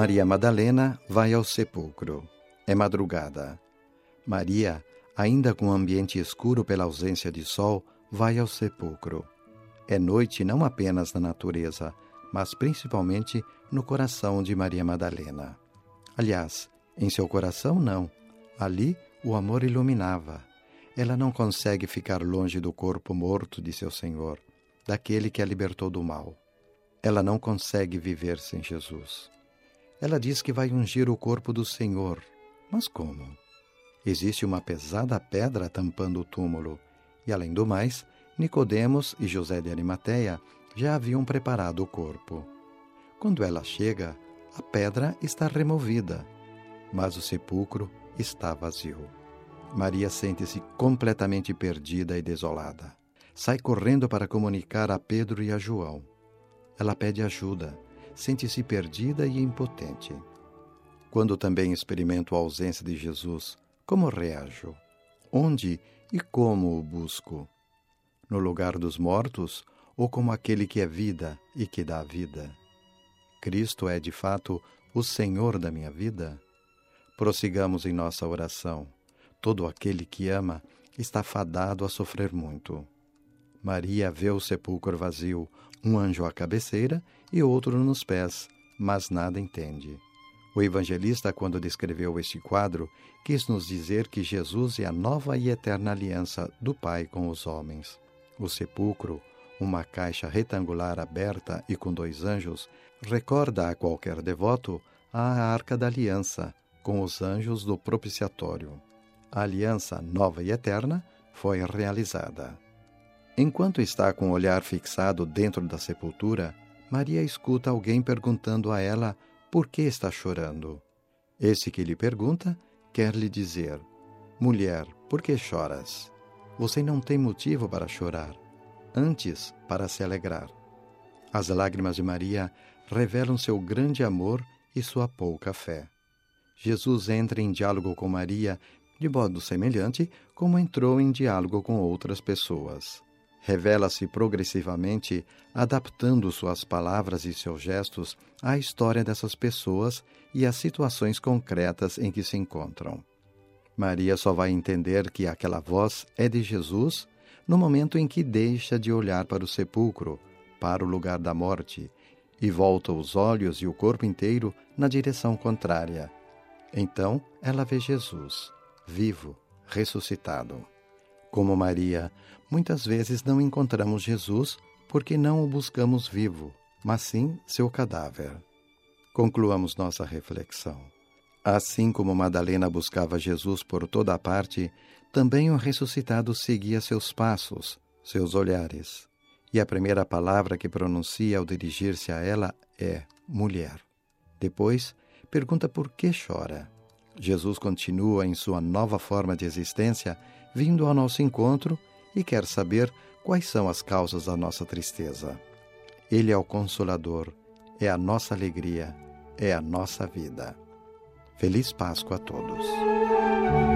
Maria Madalena vai ao sepulcro. É madrugada. Maria, ainda com o ambiente escuro pela ausência de sol, vai ao sepulcro. É noite não apenas na natureza, mas principalmente no coração de Maria Madalena. Aliás, em seu coração não. Ali o amor iluminava. Ela não consegue ficar longe do corpo morto de seu Senhor, daquele que a libertou do mal. Ela não consegue viver sem Jesus. Ela diz que vai ungir o corpo do Senhor. Mas como? Existe uma pesada pedra tampando o túmulo, e além do mais, Nicodemos e José de Arimateia já haviam preparado o corpo. Quando ela chega, a pedra está removida, mas o sepulcro está vazio. Maria sente-se completamente perdida e desolada. Sai correndo para comunicar a Pedro e a João. Ela pede ajuda, sente-se perdida e impotente. Quando também experimento a ausência de Jesus, como reajo? Onde e como o busco? No lugar dos mortos ou como aquele que é vida e que dá vida? Cristo é, de fato, o Senhor da minha vida? Prossigamos em nossa oração. Todo aquele que ama está fadado a sofrer muito. Maria vê o sepulcro vazio, um anjo à cabeceira e outro nos pés, mas nada entende. O evangelista, quando descreveu este quadro, quis nos dizer que Jesus é a nova e eterna aliança do Pai com os homens. O sepulcro, uma caixa retangular aberta e com 2 anjos, recorda a qualquer devoto a Arca da Aliança, com os anjos do propiciatório. A aliança nova e eterna foi realizada. Enquanto está com o olhar fixado dentro da sepultura, Maria escuta alguém perguntando a ela por que está chorando. Esse que lhe pergunta quer lhe dizer: mulher, por que choras? Você não tem motivo para chorar, antes para se alegrar. As lágrimas de Maria revelam seu grande amor e sua pouca fé. Jesus entra em diálogo com Maria de modo semelhante como entrou em diálogo com outras pessoas. Revela-se progressivamente, adaptando suas palavras e seus gestos à história dessas pessoas e às situações concretas em que se encontram. Maria só vai entender que aquela voz é de Jesus no momento em que deixa de olhar para o sepulcro, para o lugar da morte, e volta os olhos e o corpo inteiro na direção contrária. Então ela vê Jesus, vivo, ressuscitado. Como Maria, muitas vezes não encontramos Jesus porque não o buscamos vivo, mas sim seu cadáver. Concluamos nossa reflexão. Assim como Madalena buscava Jesus por toda a parte, também o ressuscitado seguia seus passos, seus olhares. E a primeira palavra que pronuncia ao dirigir-se a ela é mulher. Depois, pergunta por que chora. Jesus continua em sua nova forma de existência, vindo ao nosso encontro e quer saber quais são as causas da nossa tristeza. Ele é o Consolador, é a nossa alegria, é a nossa vida. Feliz Páscoa a todos.